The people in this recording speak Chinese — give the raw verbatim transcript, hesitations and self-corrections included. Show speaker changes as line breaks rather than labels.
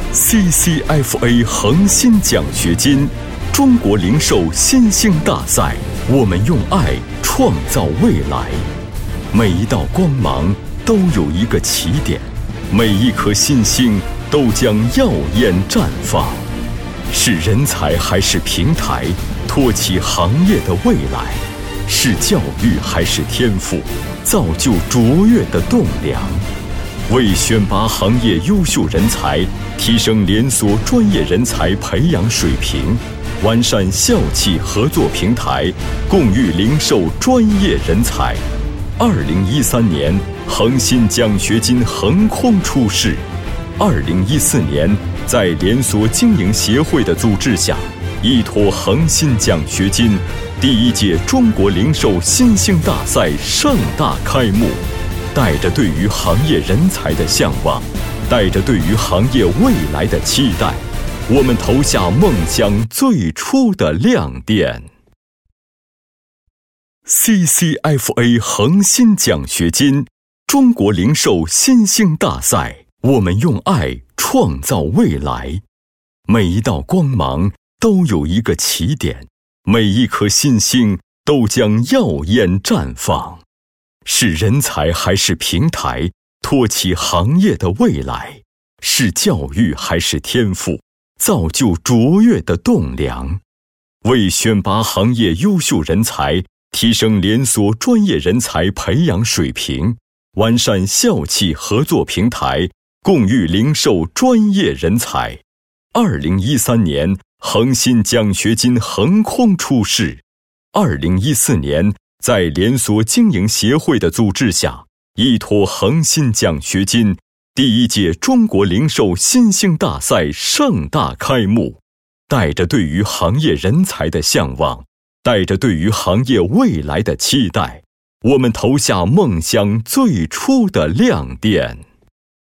C C F A 恒心奖学金中国零售新星大赛，我们用爱创造未来。每一道光芒都有一个起点，每一颗新星都将耀眼绽放。是人才还是平台，托起行业的未来？是教育还是天赋，造就卓越的栋梁？为选拔行业优秀人才，提升连锁专业人才培养水平，完善校企合作平台，共育零售专业人才。二零一三年，恒心奖学金横空出世。二零一四年，在连锁经营协会的组织下，依托恒心奖学金，第一届中国零售新星大赛盛大开幕。带着对于行业人才的向往，带着对于行业未来的期待，我们投下梦想最初的亮点。C C F A 恒心奖学金中国零售新星大赛，我们用爱创造未来。每一道光芒都有一个起点，每一颗新星都将耀眼绽放。是人才还是平台，托起行业的未来？是教育还是天赋，造就卓越的栋梁？为选拔行业优秀人才，提升连锁专业人才培养水平，完善校企合作平台，共育零售专业人才。二零一三年，恒心奖学金横空出世。二零一四年，在连锁经营协会的组织下，依托恒心奖学金，第一届中国零售新星大赛盛大开幕。带着对于行业人才的向往，带着对于行业未来的期待，我们投下梦想最初的亮点。